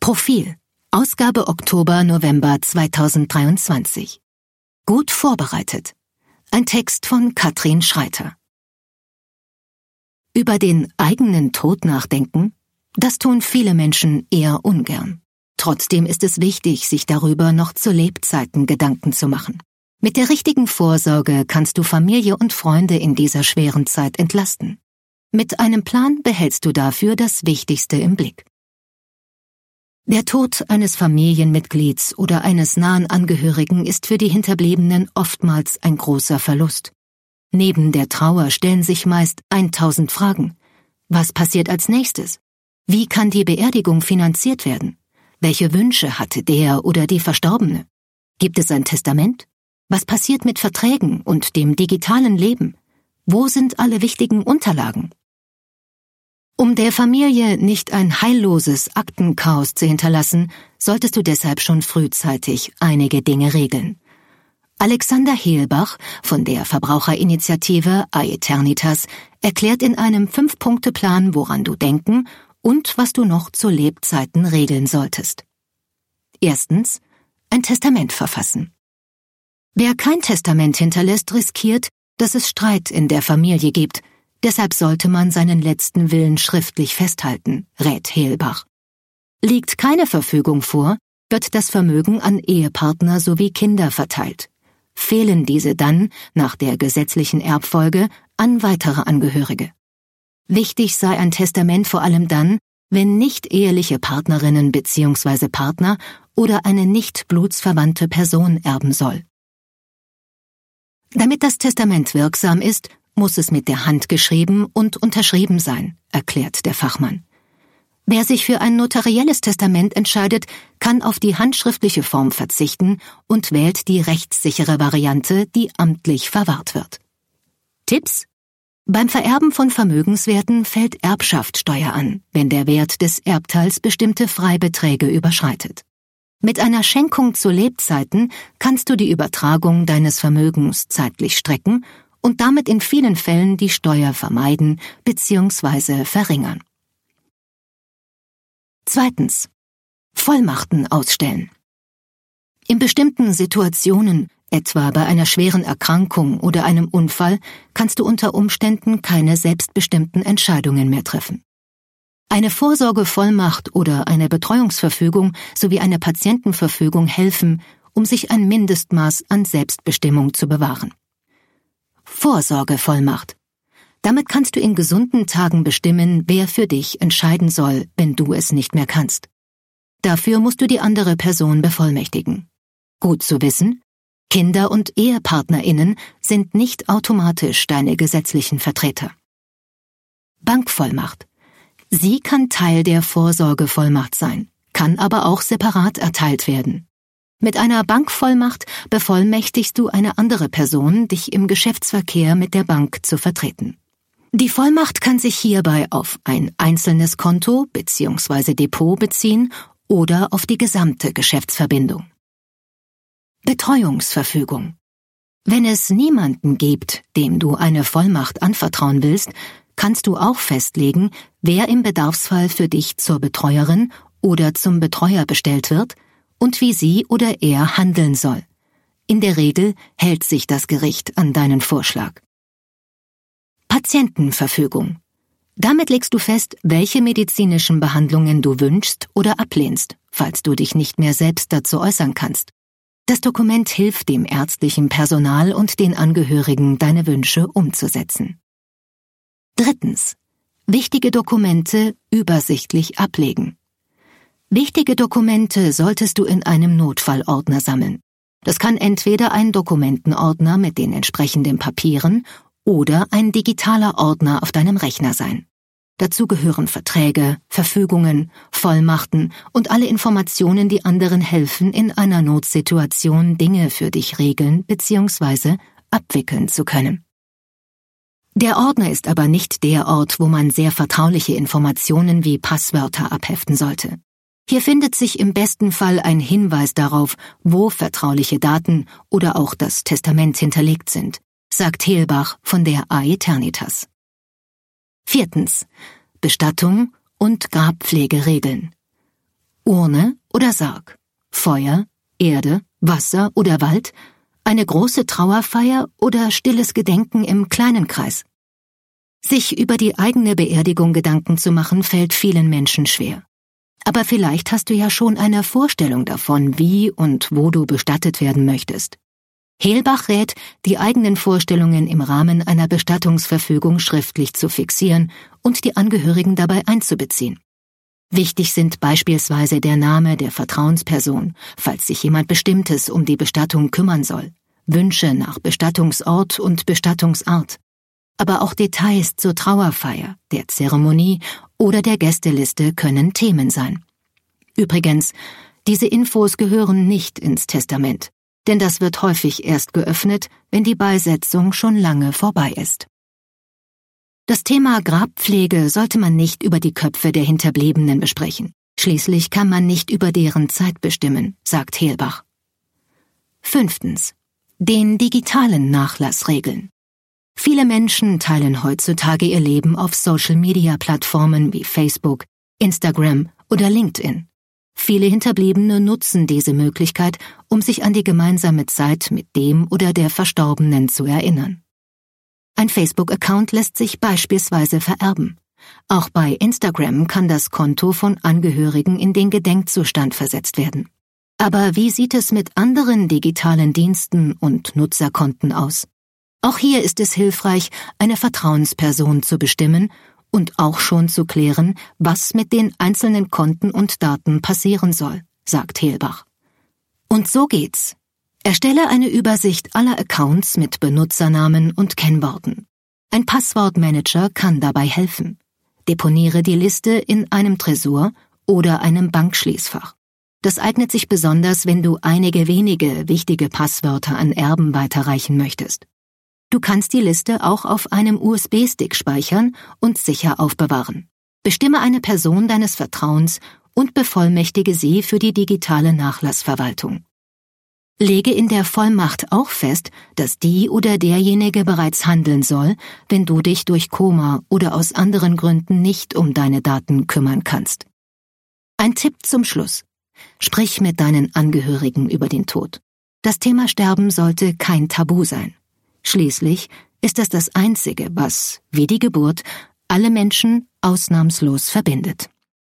Profil. Ausgabe Oktober-November 2023. Gut vorbereitet. Ein Text von Katrin Schreiter. Über den eigenen Tod nachdenken? Das tun viele Menschen eher ungern. Trotzdem ist es wichtig, sich darüber noch zu Lebzeiten Gedanken zu machen. Mit der richtigen Vorsorge kannst du Familie und Freunde in dieser schweren Zeit entlasten. Mit einem Plan behältst du dafür das Wichtigste im Blick. Der Tod eines Familienmitglieds oder eines nahen Angehörigen ist für die Hinterbliebenen oftmals ein großer Verlust. Neben der Trauer stellen sich meist 1000 Fragen. Was passiert als nächstes? Wie kann die Beerdigung finanziert werden? Welche Wünsche hatte der oder die Verstorbene? Gibt es ein Testament? Was passiert mit Verträgen und dem digitalen Leben? Wo sind alle wichtigen Unterlagen? Um der Familie nicht ein heilloses Aktenchaos zu hinterlassen, solltest du deshalb schon frühzeitig einige Dinge regeln. Alexander Hehlbach von der Verbraucherinitiative Aeternitas erklärt in einem 5-Punkte-Plan, woran du denken und was du noch zu Lebzeiten regeln solltest. Erstens, ein Testament verfassen. Wer kein Testament hinterlässt, riskiert, dass es Streit in der Familie gibt. Deshalb sollte man seinen letzten Willen schriftlich festhalten, rät Hehlbach. Liegt keine Verfügung vor, wird das Vermögen an Ehepartner sowie Kinder verteilt. Fehlen diese dann, nach der gesetzlichen Erbfolge, an weitere Angehörige. Wichtig sei ein Testament vor allem dann, wenn nicht eheliche Partnerinnen bzw. Partner oder eine nicht blutsverwandte Person erben soll. Damit das Testament wirksam ist, muss es mit der Hand geschrieben und unterschrieben sein, erklärt der Fachmann. Wer sich für ein notarielles Testament entscheidet, kann auf die handschriftliche Form verzichten und wählt die rechtssichere Variante, die amtlich verwahrt wird. Tipps? Beim Vererben von Vermögenswerten fällt Erbschaftssteuer an, wenn der Wert des Erbteils bestimmte Freibeträge überschreitet. Mit einer Schenkung zu Lebzeiten kannst du die Übertragung deines Vermögens zeitlich strecken und damit in vielen Fällen die Steuer vermeiden bzw. verringern. Zweitens. Vollmachten ausstellen. In bestimmten Situationen, etwa bei einer schweren Erkrankung oder einem Unfall, kannst du unter Umständen keine selbstbestimmten Entscheidungen mehr treffen. Eine Vorsorgevollmacht oder eine Betreuungsverfügung sowie eine Patientenverfügung helfen, um sich ein Mindestmaß an Selbstbestimmung zu bewahren. Vorsorgevollmacht. Damit kannst du in gesunden Tagen bestimmen, wer für dich entscheiden soll, wenn du es nicht mehr kannst. Dafür musst du die andere Person bevollmächtigen. Gut zu wissen, Kinder und EhepartnerInnen sind nicht automatisch deine gesetzlichen Vertreter. Bankvollmacht. Sie kann Teil der Vorsorgevollmacht sein, kann aber auch separat erteilt werden. Mit einer Bankvollmacht bevollmächtigst du eine andere Person, dich im Geschäftsverkehr mit der Bank zu vertreten. Die Vollmacht kann sich hierbei auf ein einzelnes Konto bzw. Depot beziehen oder auf die gesamte Geschäftsverbindung. Betreuungsverfügung. Wenn es niemanden gibt, dem du eine Vollmacht anvertrauen willst, kannst du auch festlegen, wer im Bedarfsfall für dich zur Betreuerin oder zum Betreuer bestellt wird und wie sie oder er handeln soll. In der Regel hält sich das Gericht an deinen Vorschlag. Patientenverfügung. Damit legst du fest, welche medizinischen Behandlungen du wünschst oder ablehnst, falls du dich nicht mehr selbst dazu äußern kannst. Das Dokument hilft dem ärztlichen Personal und den Angehörigen, deine Wünsche umzusetzen. Drittens. Wichtige Dokumente übersichtlich ablegen. Wichtige Dokumente solltest du in einem Notfallordner sammeln. Das kann entweder ein Dokumentenordner mit den entsprechenden Papieren oder ein digitaler Ordner auf deinem Rechner sein. Dazu gehören Verträge, Verfügungen, Vollmachten und alle Informationen, die anderen helfen, in einer Notsituation Dinge für dich regeln bzw. abwickeln zu können. Der Ordner ist aber nicht der Ort, wo man sehr vertrauliche Informationen wie Passwörter abheften sollte. Hier findet sich im besten Fall ein Hinweis darauf, wo vertrauliche Daten oder auch das Testament hinterlegt sind, sagt Hehlbach von der Aeternitas. Viertens. Bestattung und Grabpflege regeln. Urne oder Sarg, Feuer, Erde, Wasser oder Wald, eine große Trauerfeier oder stilles Gedenken im kleinen Kreis. Sich über die eigene Beerdigung Gedanken zu machen, fällt vielen Menschen schwer. Aber vielleicht hast du ja schon eine Vorstellung davon, wie und wo du bestattet werden möchtest. Helbach rät, die eigenen Vorstellungen im Rahmen einer Bestattungsverfügung schriftlich zu fixieren und die Angehörigen dabei einzubeziehen. Wichtig sind beispielsweise der Name der Vertrauensperson, falls sich jemand Bestimmtes um die Bestattung kümmern soll, Wünsche nach Bestattungsort und Bestattungsart, aber auch Details zur Trauerfeier, der Zeremonie oder der Gästeliste können Themen sein. Übrigens, diese Infos gehören nicht ins Testament, denn das wird häufig erst geöffnet, wenn die Beisetzung schon lange vorbei ist. Das Thema Grabpflege sollte man nicht über die Köpfe der Hinterbliebenen besprechen. Schließlich kann man nicht über deren Zeit bestimmen, sagt Helbach. 5. Den digitalen Nachlass regeln. Viele Menschen teilen heutzutage ihr Leben auf Social-Media-Plattformen wie Facebook, Instagram oder LinkedIn. Viele Hinterbliebene nutzen diese Möglichkeit, um sich an die gemeinsame Zeit mit dem oder der Verstorbenen zu erinnern. Ein Facebook-Account lässt sich beispielsweise vererben. Auch bei Instagram kann das Konto von Angehörigen in den Gedenkzustand versetzt werden. Aber wie sieht es mit anderen digitalen Diensten und Nutzerkonten aus? Auch hier ist es hilfreich, eine Vertrauensperson zu bestimmen und auch schon zu klären, was mit den einzelnen Konten und Daten passieren soll, sagt Helbach. Und so geht's. Erstelle eine Übersicht aller Accounts mit Benutzernamen und Kennworten. Ein Passwortmanager kann dabei helfen. Deponiere die Liste in einem Tresor oder einem Bankschließfach. Das eignet sich besonders, wenn du einige wenige wichtige Passwörter an Erben weiterreichen möchtest. Du kannst die Liste auch auf einem USB-Stick speichern und sicher aufbewahren. Bestimme eine Person deines Vertrauens und bevollmächtige sie für die digitale Nachlassverwaltung. Lege in der Vollmacht auch fest, dass die oder derjenige bereits handeln soll, wenn du dich durch Koma oder aus anderen Gründen nicht um deine Daten kümmern kannst. Ein Tipp zum Schluss. Sprich mit deinen Angehörigen über den Tod. Das Thema Sterben sollte kein Tabu sein. Schließlich ist es das Einzige, was, wie die Geburt, alle Menschen ausnahmslos verbindet.